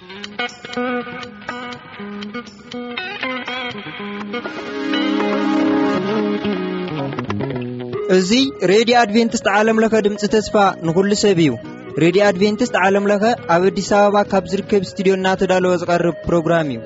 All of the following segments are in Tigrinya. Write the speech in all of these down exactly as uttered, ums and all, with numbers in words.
እዚ ሬዲዮ አድቬንቲስት ዓለም ለኸ ድምጽ ተስፋ ንኹሉ ሰብ እዩ። ሬዲዮ አድቬንቲስት ዓለም ለኸ ኣብ አዲስ አበባ ካብ ዝርከብ ስቱዲዮ እናተዳለወ ዝቐርብ ፕሮግራም እዩ።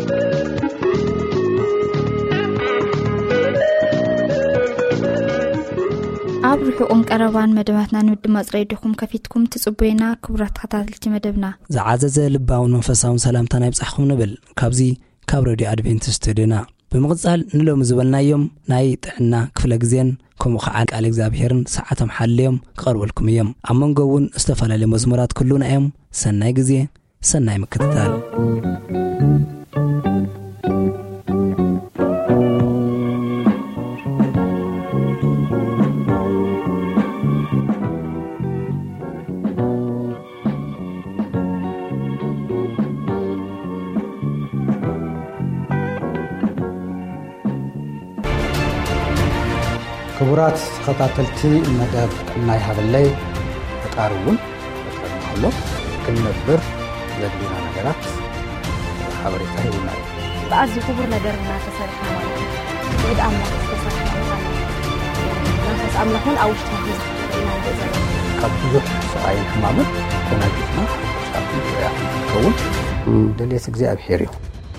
ኣብ ርሑቕን ቀረባን መደባትና ንድማጽ ሬዲዮኹም ከፊትኩም ትጽበዩና ክቡራት ተኸታተልቲ መደብና ዝዓዘዘ ልባውን መንፈሳውን ሰላምታ ይብጻሕኩም ንብል ካብዚ ካብ ሬዲዮ አድቬንቲስት ድና ብምቕጻል ንሎም ዝበልናዮም ናይ ጥዕና ክፍለ ግዜን ከምኡ ከዓ ቃል እግዚአብሔርን ሰዓቶም ሓልዮም ክቐርበልኩም እዮም። ኣብ መንጎውን ዝተፈላለዩ መዝሙራት ኩሉና እዮም። ሰናይ ግዜ ሰናይ ምክትታል። ክቡራት ተኸታተልቲ መደብ ናይ ሃበለይ ተቃርቡን ተቀርማሎ ክንነብር ዘድሊና ነገራት ሓበሬታ ይውና ባዚ ክቡር ነገርና ተሰርሐ ማለት ወደ አምላክ ተሰርሐ ማለት መንፈስ አምላክን አውሽታ ይዘና እንደዘለ ከብዙ ሰዓይ ሕማም ተናግጥና ሳቱ ያ ከውን ደሌት እግዚአብሔር ይሁ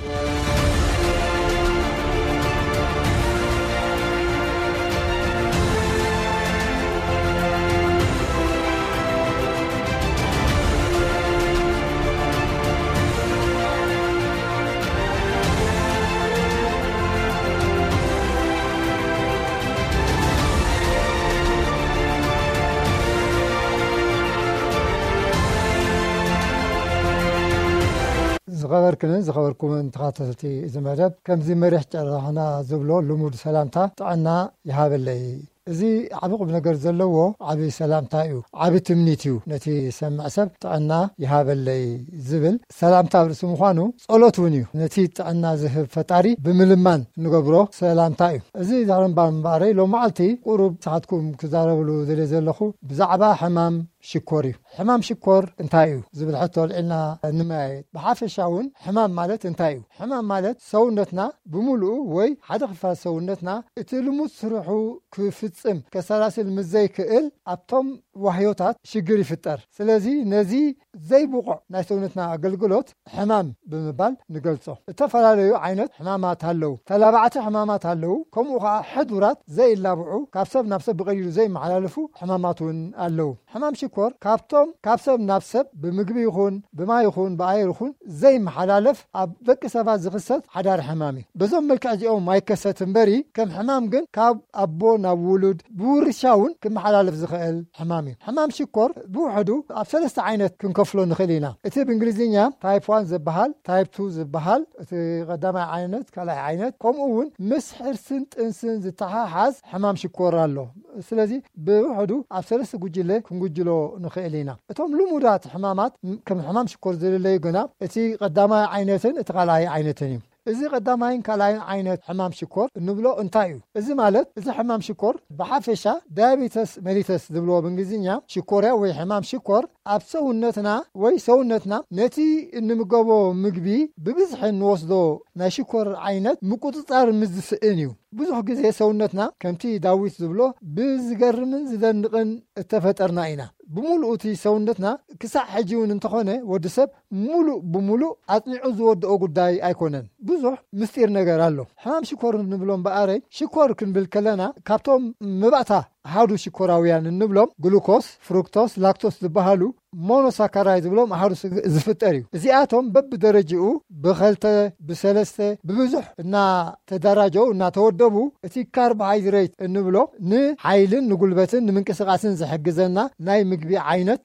زغبركن زغبركم تخاطرتي زمرب كم زي مريح جرحنا زبلو لمود سلامتا طعنا يهابلي زي عبق بنجر زلوا عبي سلامتا يو عبي تمنيتيو نتي سمع سب طعنا يهابلي زبل سلامتا برسم خوانو صلوتونيو نتي طعنا زهب فتاري بملمان نغبرو سلامتا يو زي دارن بامباري لو معلتي قرب ساعتكم كزاربلو زلي زلخو بزعبا حمام شكوري حمام شكور انتايو زبل حتى لنا نماي بحافشاون حمام مالت انتايو حمام مالت سونتنا بملؤ وي حدا خفا سونتنا اتلمو سرحو كفصم كسلاسل مزي كئل ابطم وحيوتات شجري فطر سلازي نزي زي بوقع ناي سونتنا اغلغلوت حمام بمبال نغلصو تفراليو عينت حمامات هلو تلابعت حمامات هلو كمو حدورات زي لابعو كابسب نفسب بغيرو زي معلالفو حماماتون هلو حمام شكور كابتم كابسب نفسب بمغبي يخون بما يخون باير يخون زي محلالف اب دك سبا زخصت حدار حمامي بزوم ملك اجيو ما يكسته بري كم حمام جن كاب ابو ناولود بورشاون كم محلالف زخيل حمامي حمام شكور بوحدو اب ثلاث عينات كنكفلو نخلينا اتي بالانجليزيه تايب واحد زبحال تايب اثنين زبحال اتي قدام عينات كلا عينات كم اون مسحر سنت انسن زتحاحز حمام شكور الله سلازي بوحدو اب ثلاث غجله كنغجلو نخيلينا اتهم لمودات حمامات كم حمام شكور زلي غنا اتي قدامه عينتين اتقالاي عينتين إذا قدامين كلاين عينت حمام شكور نبلو انتايو إذا مالت إذا حمام شكور بحافشة دايبيتس ميليتس دبلو بانجليزية شكورة وي حمام شكور أبسو النتنا وي سو النتنا نتي نمقبو مقبي ببزح نوصدو ناشكور عينت مقوطتار مزسئنيو بزح جزي سو النتنا كمتي داويت دبلو بزقرمن زدنقن اتفترنا اينا بمولؤتي سونتنا كسع حجيون انتخونه ودسب مولو بمولو اطلعو زودو غداي ايكونن بزح مستير ነገር አለው حمام شكور نبلون بقاري شكور كنبل كلنا كابتوم مبعتا هادو شكوراويان نبلوم جلوكوز فروكتوز لاكتوز ዝበሃሉ ሞኖሳካራይድ ብሎም አሃዱ ዝፍጠር እዩ እዚአቶም በብ ደረጃው በኸልተ በሰለስተ በብዙሕ እና ተደራጀው እና ተወደቡ እቲ ካርቦሃይድሬት እንብሎ ንኃይልን ንጉልበትን ንምንቅስቃስን ዝሕግዘና ናይ ምግቢ ዓይነት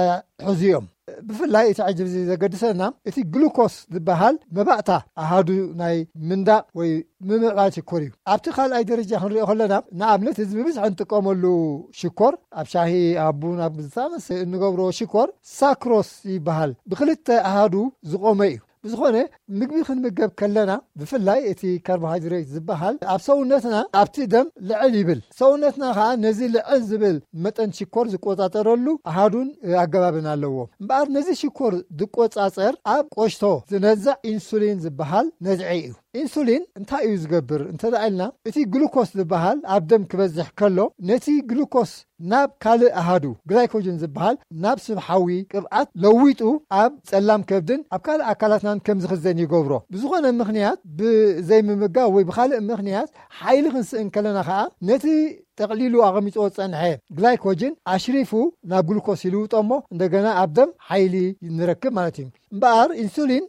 ዛሕዚዮም بفلاي تعجب زي قدسنا إتي جلوكوز ذبحال مبعتا أهادو ناي مندا وي ممعاتي كوريو أبتخال أي درجة هنري أخلنا نعملت إذا بس عن تقاملو شكور أبشاهي أبونا بزامس نقبرو شكور ساكروس يبحال بخلت أهادو زقومي بزخونه ምግቢ ክንምገብ ከለና ብፍላይ እቲ ካርቦሃይድሬት ዝበሃል ኣብ ሰውነትና ኣብቲ ደም ልዕል ይብል ሰውነትና ከዓ ነዚ ልዕል ዝብል መጠን ሽኮር ዝቆጻጸረሉ ኣሃዱን ኣገባብን ኣለዎ እምበኣር ነዚ ሽኮር ዝቆጻጸር ኣብ ቆሽቶ ዝነዝዕ ኢንሱሊን ዝበሃል ነዝዒ እዩ ኢንሱሊን እንታይ እዩ ዝገብር እንተዳኢልና እቲ ግሉኮስ ዝበሃል ኣብ ደም ክበዝሕ ከሎ ነቲ ግሉኮስ ናብ ካልእ ኣሃዱ ግላይኮጅን ዝበሃል ናብ ስብሓዊ ቅብዓት ለዊጡ ኣብ ጸላም ከብድን ኣብ ካልእ ኣካላትናን ከም ዝኽዘን ይገብሮ ብዝኾነ ምኽንያት ብዘይምምጋብ ወይ ብኻልእ ምኽንያት ሓይሊ ክንስእን ከለና ከዓ ነቲ ተቕሊሉ ኣቐሚጦ ጸንሐ ግላይኮጅን ኣሽሪፉ ናብ ግሉኮስ ይልውጦሞ እንደገና ኣብ ደም ሓይሊ ንረክብ ማለት እዩ እምበኣር ኢንሱሊን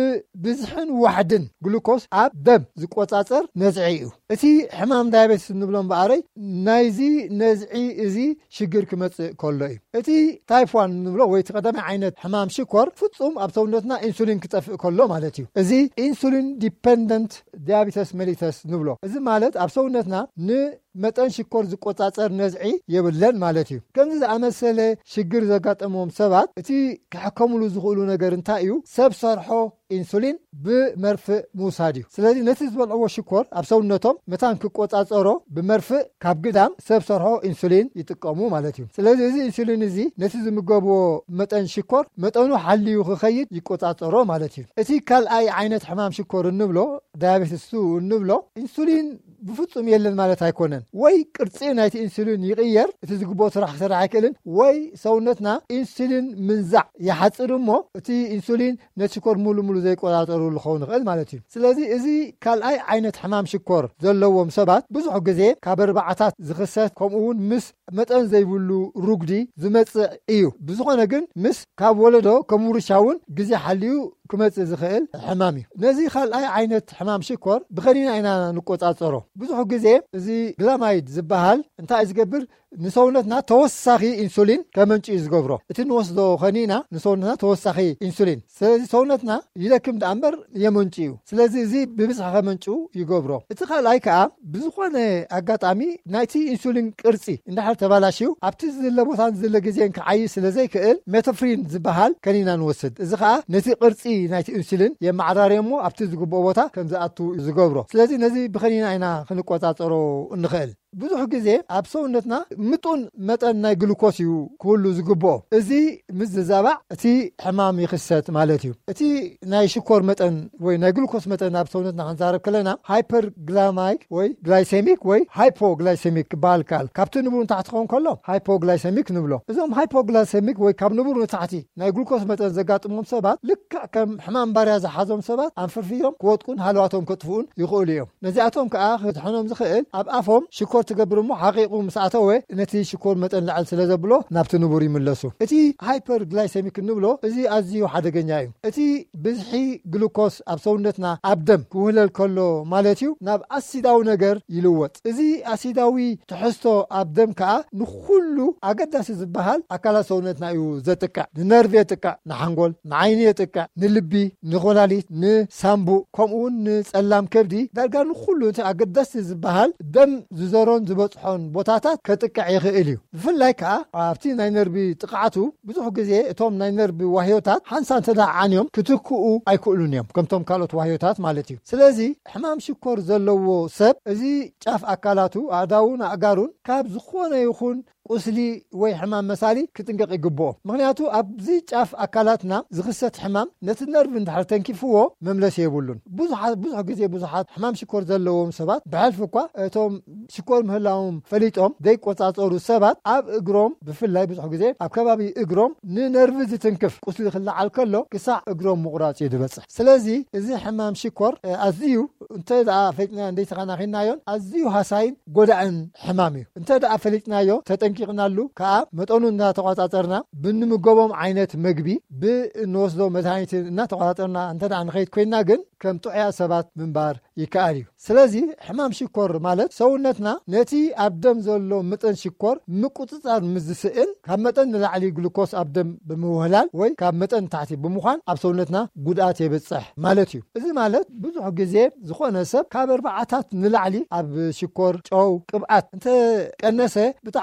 ንብዝሕን ዋሕድን ግሉኮስ ኣብ ደም ዝቆጻጸር ነዝዒ እዩ እቲ ሕማም ዳያቤትስ እንብሎ እምበኣረይ ናይዚ ነዝዒ እዚ ሽግር ክመጽእ ከሎ እዩ እቲ ታይፕ ዋን እንብሎ ወይ እቲ ቀዳማይ ዓይነት ሕማም ሽኮር ፍጹም ኣብ ሰውነትና ኢንሱሊን ክጠፍእ ከሎ ማለት እዩ እዚ ኢንሱሊን ዲፔንደንት ዳያቤትስ ሜሊተስ ንብሎ እዚ ማለት ኣብ ሰውነትና ን መጠን ሽኮር ዝቆጻጸር ነዝዒ የብለን ማለት እዩ ከምዚ ዝኣመሰለ ሽግር ዘጋጠሞም ሰባት እቲ ክሕከሙሉ ዝኽእሉ ነገር እንታይ እዩ ሰብ ሰርሖ ኢንሱሊን ብመርፍእ ምውሳድ እዩ ስለዚ ነቲ ዝበልዕዎ ሽኮር ኣብ ሰውነቶም መታን ክቆጻጸሮ ብመርፍእ ካብ ግዳም ሰብ ሰርሖ ኢንሱሊን ይጥቀሙ ማለት እዩ ስለዚ እዚ ኢንሱሊን እዚ ነቲ ዝምገብዎ መጠን ሽኮር መጠኑ ሓልዩ ክኸይድ ይቆጻጸሮ ማለት እዩ እቲ ካልኣይ ዓይነት ሕማም ሽኮር እንብሎ ዳያቤትስ እንብሎ ኢንሱሊን ብፍጹም የለን ማለት ኣይኮነን ወይ ቅርጺ ናይቲ ኢንሱሊን ይቕየር እቲ ዝግብኦ ስራሕ ክሰርሕ ኣይክእልን ወይ ሰውነትና ኢንሱሊን ምንዛዕ ይሓጽር እሞ እቲ ኢንሱሊን ነቲ ሽኮር ሙሉ ሙሉ ዘይቆጻጸሩ ልኸውን ይኽእል ማለት እዩ ስለዚ እዚ ካልኣይ ዓይነት ሕማም ሽኮር ዘለዎም ሰባት ብዙሕ ግዜ ካብ ኣርባዕታት ዝኽሰት ከምኡውን ምስ መጠን ዘይብሉ ሩግዲ ዝመጽእ እዩ ብዝኾነ ግን ምስ ካብ ወለዶ ከም ውርሻውን ግዜ ሓልዩ ክመጽእ ዝኽእል ሕማም እዩ ነዚ ካልኣይ ዓይነት ሕማም ሽኮር ብኸኒና ኢና ንቆጻጸሮ ብዙሕ ግዜ እዚ ግላማይድ ዝበሃል እንታይ ዝገብር ንሰውነትና ተወሳኺ ኢንሱሊን ከመንጭ ዝገብሮ እቲ ንወስዶ ኸኒና ንሰውነትና ተወሳኺ ኢንሱሊን ስለዚ ሰውነትና ይለክም ዳእምበር የመንጭ እዩ ስለዚ እዚ ብብዝሒ ከመንጩ ይገብሮ እቲ ካልኣይ ከዓ ብዝኾነ ኣጋጣሚ ናይቲ ኢንሱሊን ቅርጺ እንዳሕር ተባላሽዩ ኣብቲ ዝለ ቦታን ዝለ ግዜን ክዓይ ስለዘይክእል ሜቶፍሪን ዝበሃል ከኒና ንወስድ እዚ ከዓ ነቲ ቅርጺ ናይቲ ኢንሱሊን የማዕራርዮ እሞ ኣብቲ ዝግብኦ ቦታ ከም ዝኣቱ ዝገብሮ ስለዚ ነዚ ብኸኒና ኢና ክንቆጻጸሮ እንኽእል ብዙሕ ግዜ ኣብ ሰውነትና ምጡን መጠን ናይ ግሉኮስ እዩ ኩሉ ዝግብኦ እዚ ምስ ዝዛባዕ እቲ ሕማም ይኽሰት ማለት እዩ እቲ ናይ ሽኮር መጠን ወይ ናይ ግሉኮስ መጠን ኣብ ሰውነትና ክንዛረብ ከለና ሃይፐርግላማይክ ወይ ግላይሴሚክ ወይ ሃይፖግላይሴሚክ ክበሃል ከኣል ካብቲ ንቡር ንታሕቲ ክኸውን ከሎ ሃይፖግላይሴሚክ ንብሎ እዞም ሃይፖግላይሴሚክ ወይ ካብ ንቡር ንታሕቲ ናይ ግሉኮስ መጠን ዘጋጥሞም ሰባት ልክዕ ከም ሕማም ባርያ ዝሓዞም ሰባት ኣንፈርፊሮም ክወጥቁን ሃለዋቶም ከጥፍኡን ይኽእሉ እዮም ነዚኣቶም ከዓ ክትሕኖም ዝኽእል ኣብ ኣፎም ሽኮር ትገብር እሞ ሓቂቁ ምስኣተወ ነቲ ሽኮር መጠን ላዕል ስለ ዘብሎ ናብቲ ንቡር ይምለሱ እቲ ሃይፐርግላይሴሚክ ንብሎ እዚ ኣዝዩ ሓደገኛ እዩ እቲ ብዝሒ ግሉኮስ ኣብ ሰውነትና ኣብ ደም ክውህለል ከሎ ማለት እዩ ናብ ኣሲዳዊ ነገር ይልወጥ እዚ ኣሲዳዊ ትሕዝቶ ኣብ ደም ከዓ ንኩሉ ኣገዳሲ ዝበሃል ኣካላት ሰውነትና እዩ ዘጥቅዕ ንነርቪ የጥቅዕ ንሓንጎል ንዓይኒ የጥቅዕ ንልቢ ንኮላሊት ንሳምቡእ ከምኡውን ንጸላም ከብዲ ዳርጋ ንኩሉ እቲ ኣገዳሲ ዝበሃል ደም ዝዘሮ ዝበጽሖን ቦታታት ከጥቅዕ ይኽእል እዩ ብፍላይ ከዓ ኣብቲ ናይ ነርቢ ጥቕዓቱ ብዙሕ ግዜ እቶም ናይ ነርቢ ዋህዮታት ሓንሳ እንተዳዓንዮም ክትክኡ ኣይክእሉን እዮም ከምቶም ካልኦት ዋህዮታት ማለት እዩ ስለዚ ሕማም ሽኮር ዘለዎ ሰብ እዚ ጫፍ ኣካላቱ ኣእዳውን ኣእጋሩን ካብ ዝኾነ ይኹን ቁስሊ ወይ ሕማም መሳሊ ክጥንቀቕ ይግብኦ ምክንያቱ ኣብዚ ጫፍ ኣካላትና ዝኽሰት ሕማም ነቲ ነርቪ እንድሕር ተንኪፍዎ መምለሲ የብሉን ብዙሓት ብዙሕ ግዜ ብዙሓት ሕማም ሽኮር ዘለዎም ሰባት ብሕልፊ እኳ እቶም ሽኮር ምህላዎም ፈሊጦም ዘይቆጻጸሩ ሰባት ኣብ እግሮም ብፍላይ ብዙሕ ግዜ ኣብ ከባቢ እግሮም ንነርቪ ዝትንክፍ ቁስሊ ክለዓል ከሎ ክሳዕ እግሮም ምቁራጽ ይድበጽሕ ስለዚ እዚ ሕማም ሽኮር ኣዝዩ እንተ ደኣ ፈሊጥና እንደይተኸናኺናዮን ኣዝዩ ሃሳይን ጎዳእን ሕማም እዩ እንተ ደኣ ፈሊጥናዮ ተጠንቂቕናሉ ከዓ መጠኑ እናተቆጻጸርና ብንምገቦም ዓይነት ምግቢ ብንወስዶ መድሃኒት እናተቆጻጸርና እንተ ደኣ ንኸይድ ኮይና ግን ከም ጥዑያ ሰባት ምንባር ይከኣል እዩ ስለዚ ሕማም ሽኮር ማለት ሰውነትና ነቲ ኣብ ደም ዘሎ መጠን ሽኮር ምቁጽጻር ምዝስእን ካብ መጠን ንላዕሊ ግሉኮስ ኣብ ደም ብምውህላል ወይ ካብ መጠን ታሕቲ ብምዃን ኣብ ሰውነትና ጉድኣት የብጽሕ ማለት እዩ እዚ ማለት ብዙሕ ግዜ ዝኾነ ሰብ ካብ ኣርባዕታት ንላዕሊ ኣብ ሽኮር ጨው ቅብዓት እንተ ቀነሰ ብጣዕሚ ጽቡቕ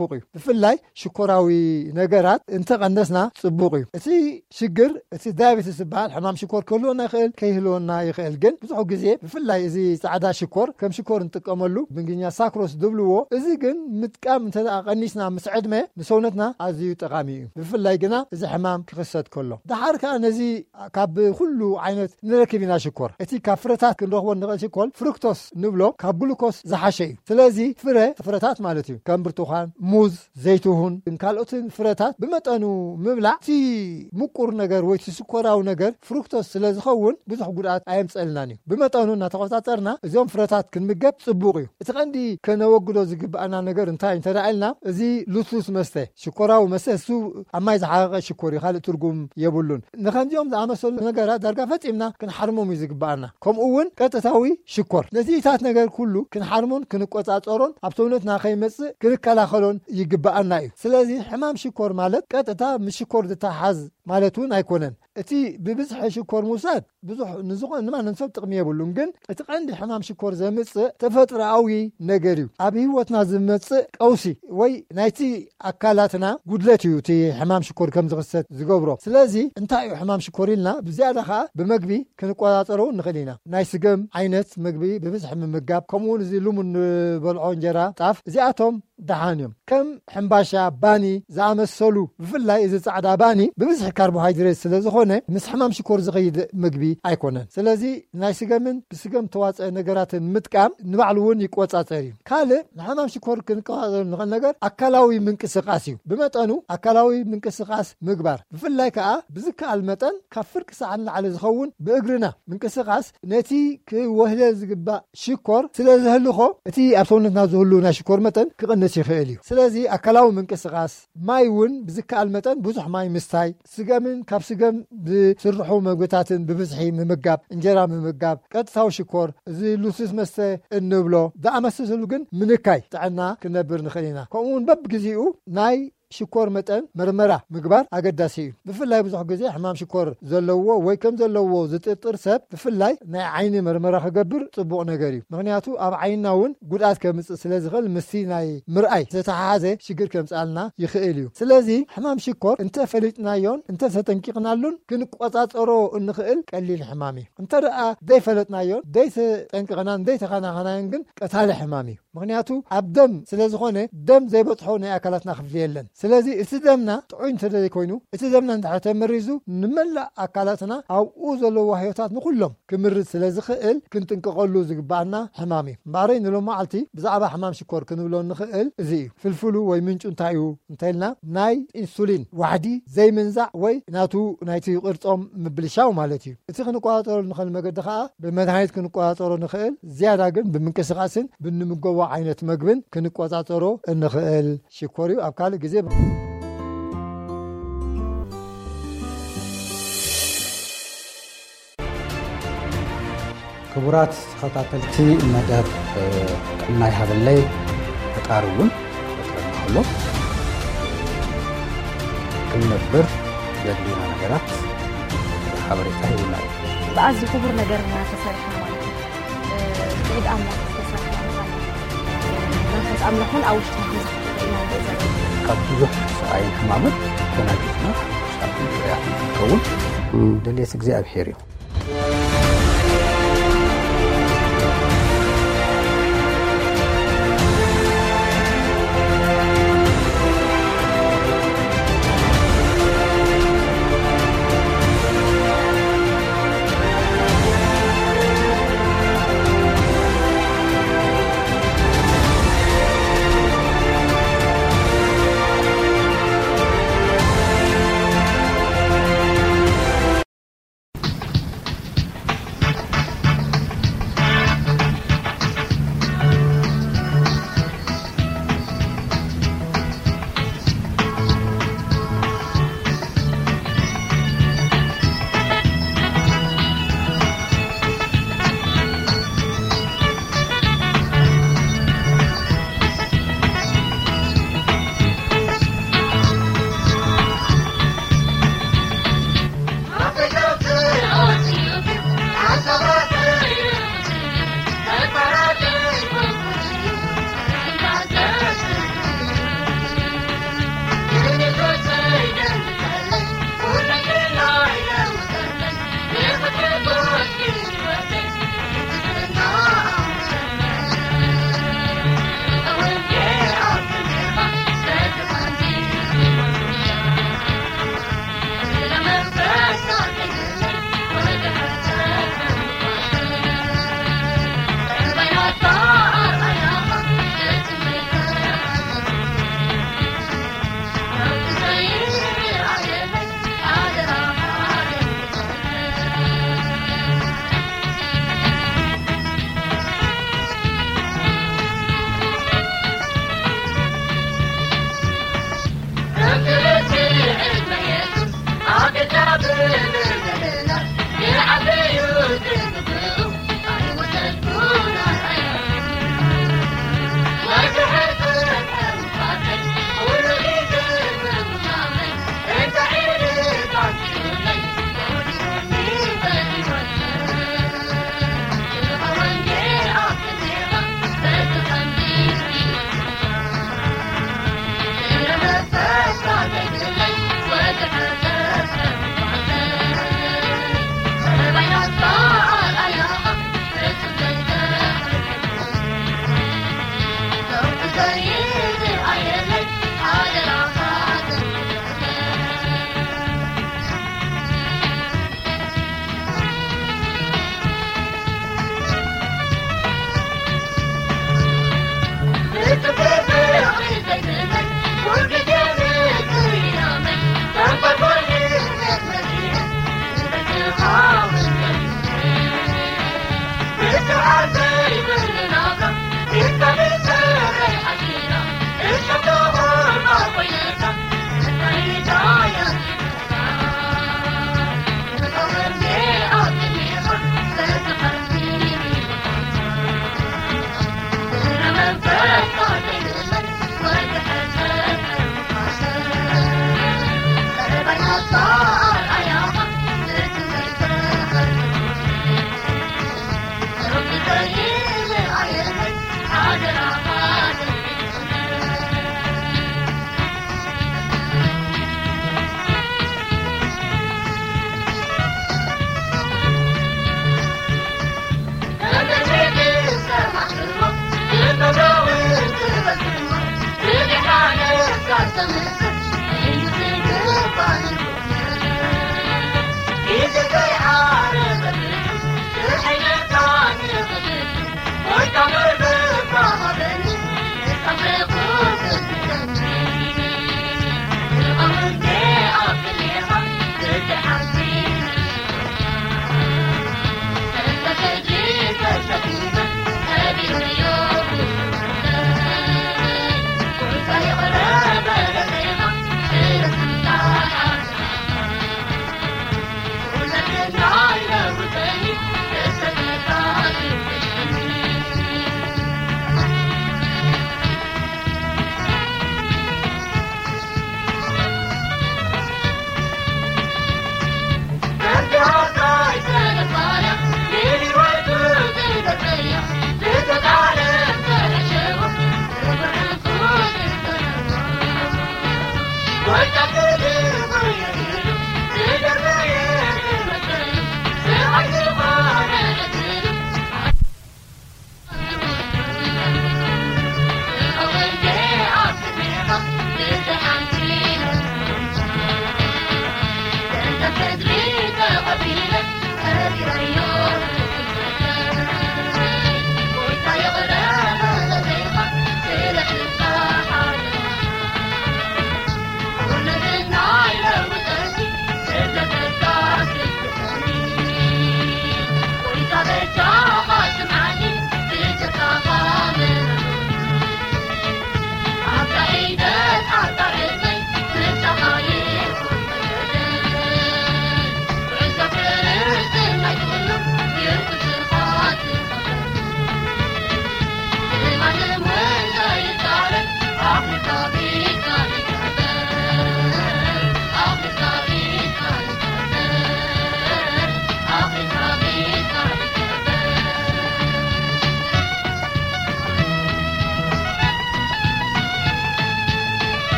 ጽቡቕ እዩ ብፍላይ ሽኮራዊ ነገራት እንተቀነስና ጽቡቕ እዩ እቲ ሽግር እቲ ዳያቤትስ ዝበሃል ሕማም ሽኮር ከልዎና ይኽእል ከይህልዎና ይኽእል ግን ብዙሕ ግዜ ብፍላይ እዚ ጻዕዳ ሽኮር ከም ሽኮር እንጥቀመሉ ብእንግሊዝኛ ሳክሮስ ድብልዎ እዚ ግን ምጥቃም እንተ ቀኒስና ምስ ዕድመ ንሰውነትና ኣዝዩ ጠቃሚ እዩ ብፍላይ ግና እዚ ሕማም ክኽሰት ከሎ ድሓር ከዓ ነዚ ካብ ኩሉ ዓይነት ንረክብ ኢና ሽኮር እቲ ካብ ፍረታት ክንረኽቦ ንኽእል ሽኮር ፍሩክቶስ ንብሎ ካብ ግሉኮስ ዝሓሸ እዩ ስለዚ ፍረ ፍረታት ማለት እዩ ከም ብርቱኻን ሙዝ ዘይትሁን ካልኦትን ፍረታት ብመጠኑ ምብላዕ እቲ ምቁር ነገር ወይ ሽኮራዊ ነገር ፍሩክቶስ ስለ ዝኸውን ብዙሕ ጉድኣት ኣየምፀልናን እዩ ብመጠኑ እናተቆፃፀርና እዚኦም ፍረታት ክንምገብ ጽቡቕ እዩ እቲ ቀንዲ ከነወግዶ ዝግባአና ነገር እንታይ እንተዳኣልና እዚ ሉስሉስ መስተ ሽኮራዊ መስተ እሱ ኣብ ማይ ዝሓቐ ሽኮር እዩ ካልእ ትርጉም የብሉን ንከምዚኦም ዝኣመሰሉ ነገራት ዳርጋ ፈፂምና ክንሓርሞም እዩ ዝግባአና ከምኡ እውን ቀጥታዊ ሽኮር ነዚታት ነገር ኩሉ ክንሓርሞን ክንቆፃፀሮን ኣብ ሰውነትና ከይመፅእ ክንከላኸሎን ይግባአና እዩ ስለዚ ሕማም ሽኮር ማለት ቀጥታ ምስ ሽኮር ዝተሓዝ ማለት እውን ኣይኮነን እቲ ብብዝሒ ሽኮር ምውሳድ ብዙሕ ንዝኾነ ንማንም ሰብ ጥቕሚ የብሉን ግን እቲ ቀንዲ ሕማም ሽኮር ዘምፅእ ተፈጥሮኣዊ ነገር እዩ ኣብ ህይወትና ዝመፅእ ቀውሲ ወይ ናይቲ ኣካላትና ጉድለት እዩ እቲ ሕማም ሽኮር ከም ዝኽሰት ዝገብሮ ስለዚ እንታይ እዩ ሕማም ሽኮር ኢልና ብዝያዳ ከዓ ብመግቢ ክንቆፃፀሮ ንኽእል ኢና ናይ ስገም ዓይነት ምግቢ ብብዝሒ ምምጋብ ከምኡውን እዚ ልሙን ንበልዖ እንጀራ ጣፍ እዚኣቶም ደሓን እዮም ከም ሕምባሻ ባኒ ዝኣመሰሉ ብፍላይ እዚ ጻዕዳ ባኒ ብብዝሒ ካርቦሃይድሬት ስለ ዝኾነ ምስ ሕማም ሽኮር ዝኸይድ ምግቢ ኣይኮነን ስለዚ ናይ ስገምን ብስገም ተዋፅአ ነገራትን ምጥቃም ንባዕሉ እውን ይቆፃፀር እዩ ካልእ ንሕማም ሽኮር ክንቆፃፀር ንኽእል ነገር ኣካላዊ ምንቅስቃስ እዩ ብመጠኑ ኣካላዊ ምንቅስቃስ ምግባር ብፍላይ ከዓ ብዝከኣል መጠን ካብ ፍርቂ ሰዓት ንላዕሊ ዝኸውን ብእግርና ምንቅስቃስ ነቲ ክወህለ ዝግባእ ሽኮር ስለ ዝህልኾ እቲ ኣብ ሰውነትና ዝህሉ ናይ ሽኮር መጠን ክቕንስ ይኽእል እዩ ስለዚ ኣካላዊ ምንቅስቃስ ማይ እውን ብዝከኣል መጠን ብዙሕ ማይ ምስታይ ስገምን ካብ ስገም ዝስርሑ ምግብታትን ብብዝሒ ምምጋብ እንጀራ ምምጋብ ቀጥታዊ ሽኮር እዚ ሉስሉስ መስተ እንብሎ ዝኣመሰሉ ግን ምንካይ ጥዕና ክነብር ንኽእል ኢና ከምኡውን በብግዚኡ ናይ ሽኮር መጠን መርመራ ምግባር ኣገዳሲ እዩ ብፍላይ ብዙሕ ግዜ ሕማም ሽኮር ዘለዎ ወይ ከም ዘለዎ ዝጥርጥር ሰብ ብፍላይ ናይ ዓይኒ መርመራ ክገብር ጽቡቕ ነገር እዩ ምክንያቱ ኣብ ዓይንና እውን ጉድኣት ከምፅእ ስለ ዝኽእል ምስቲ ናይ ምርኣይ ዝተሓሓዘ ሽግር ከምፅኣልና ይኽእል እዩ ስለዚ ሕማም ሽኮር እንተፈሊጥናዮን እንተተጠንቂቕናሉን ክንቆፃፀሮ እንኽእል ቀሊል ሕማም እዩ እንተደኣ ዘይፈለጥናዮን ዘይተጠንቂቕናን ዘይተኸናኸናዮን ግን ቀታሊ ሕማም እዩ ምክንያቱ ኣብ ደም ስለ ዝኾነ ደም ዘይበፅሖ ናይ ኣካላትና ክፍሊ የለን ስለዚ እቲ ደምና ጥዑይ እንተደይ ኮይኑ እቲ ደምና እንድሕር ተመሪዙ ንመላእ ኣካላትና ኣብኡ ዘለዎ ህይወታት ንኩሎም ክምርዝ ስለ ዝኽእል ክንጥንቀቐሉ ዝግባአና ሕማም እዩ እምበረይ ንሎም መዓልቲ ብዛዕባ ሕማም ሽኮር ክንብሎ ንኽእል እዚ እዩ ፍልፍሉ ወይ ምንጩ እንታይ እዩ እንተኢልና ናይ ኢንሱሊን ዋሕዲ ዘይምንዛዕ ወይ ናቱ ናይቲ ቅርፆም ምብልሻው ማለት እዩ እቲ ክንቆፃፀሮ ንኽእል መገዲ ከዓ ብመድሃኒት ክንቆፃፀሮ ንኽእል ዝያዳ ግን ብምንቅስቃስን ብንምገቦ ዓይነት ምግብን ክንቆፃፀሮ እንኽእል ሽኮር እዩ ኣብ ካልእ ግዜ ክቡራት ተኸታተልቲ መደብ ጥዕና ይሃበለይ ፈጣሪ እውን ፈጥረና ኣሎ ክንነብር ዘድልዩና ነገራት ሓበሬታ ይውና ብኣዝዩ ክቡር ነገር እናተሰርሐ ማለት እዩ ብኢድ ኣምላክ ዝተሰርሐ መንፈስ ኣምላኽን ኣብ ውሽጢ ኢና ንርኢ ካብ ብዙሕ ሰኣይን ሕማምን ተናጊፍና ሳብን ያ ከውን ደልየት እግዚኣብሔር እዩ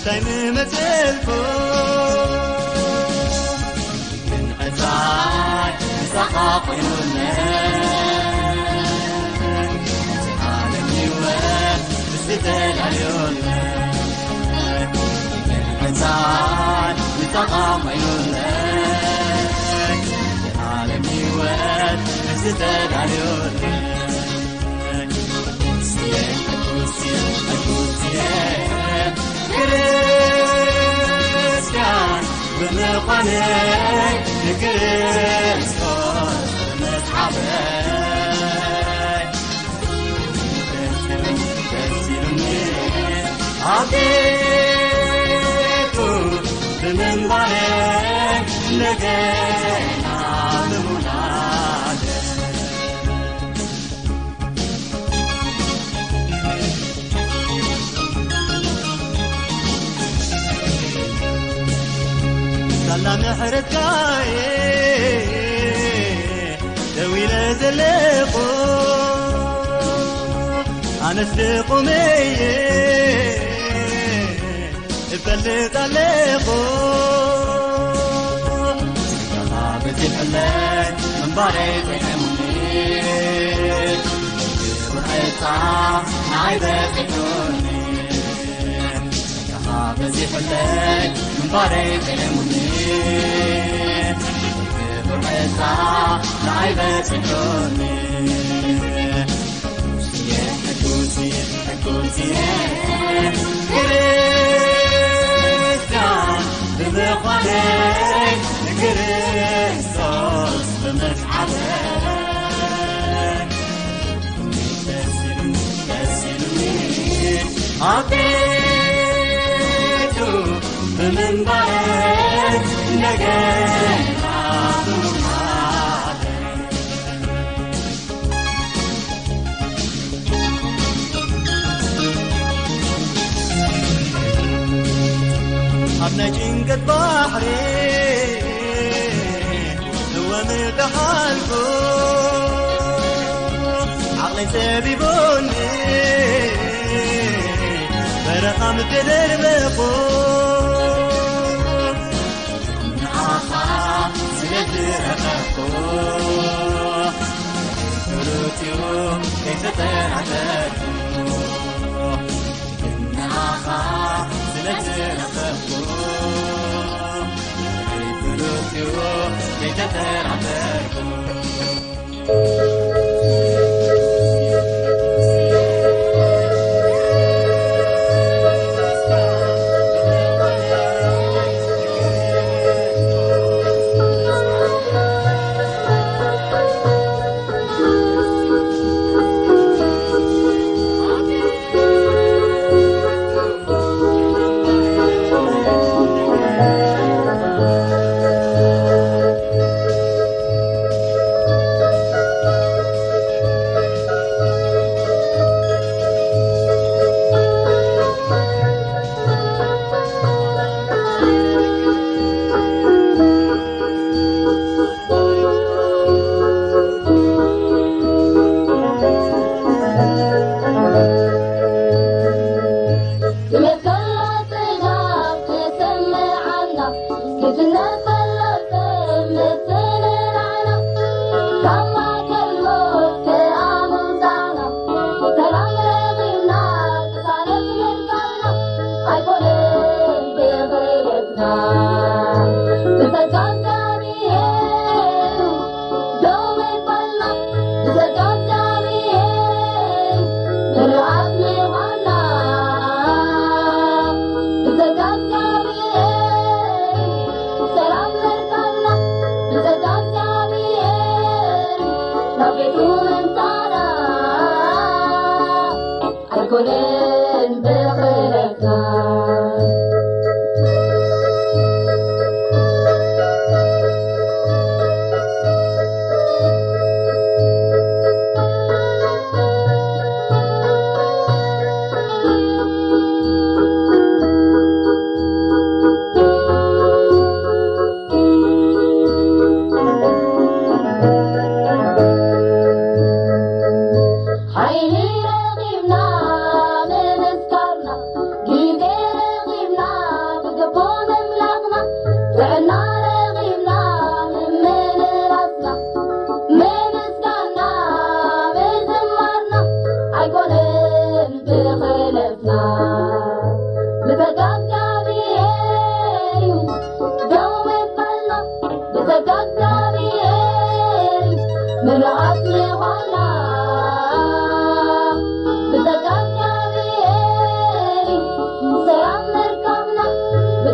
تايم مثلكم من أزاي سقاقينا عالم يوم بستل علينا من أزاي سقاقينا عالم يوم بستل علينا كريستيان بمقالك لكريستوس متحبك تسيرني عطيتو بمنبرك لقينا بمنادك سلام حركاي دويل زلقو أنا سلقو مي فلت عليقو كما بزي حلال من باريت حموني ورحيطا نعيبت حكوني كما بزي حلال من باريت حموني ورحيطا نعيبت حكوني حكوتي حكوتي كريستيان بمقالك كريستوس بمسحبك تسيرني تسيرني عطيتو بمنبرك لقينا بمنادك أبنى جنقة بحري هو متحالكو عقلي سبيبوني فرقم تدربكو نعاقا سلدرقكو فروتيو كيف ترعتكو نعاقا سلدرقكو فروتيو كيف ترعتكو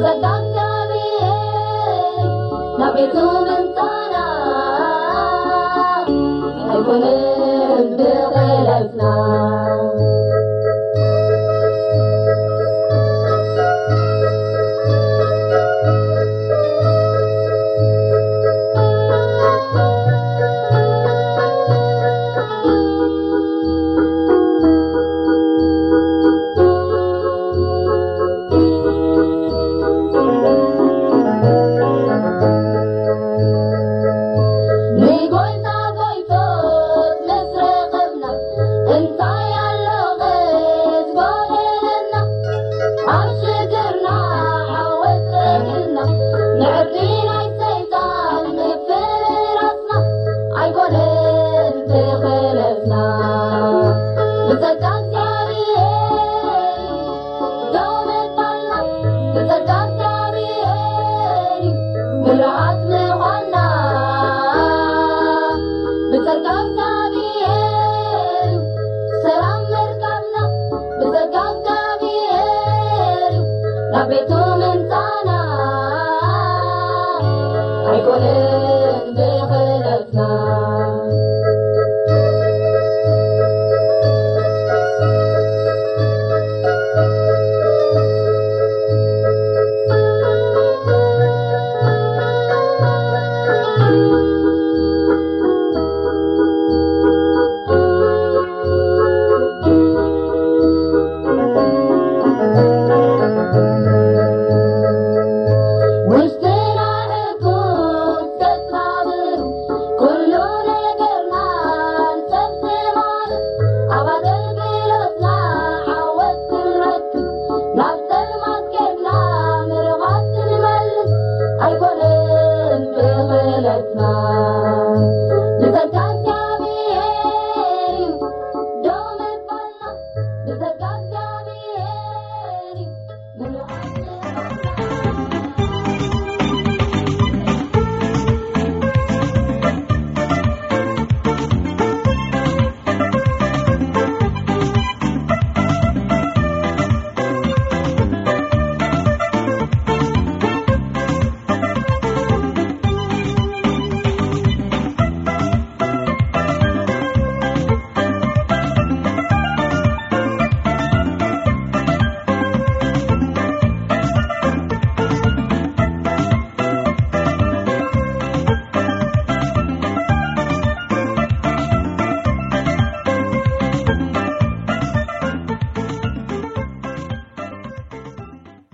Betul mentana, I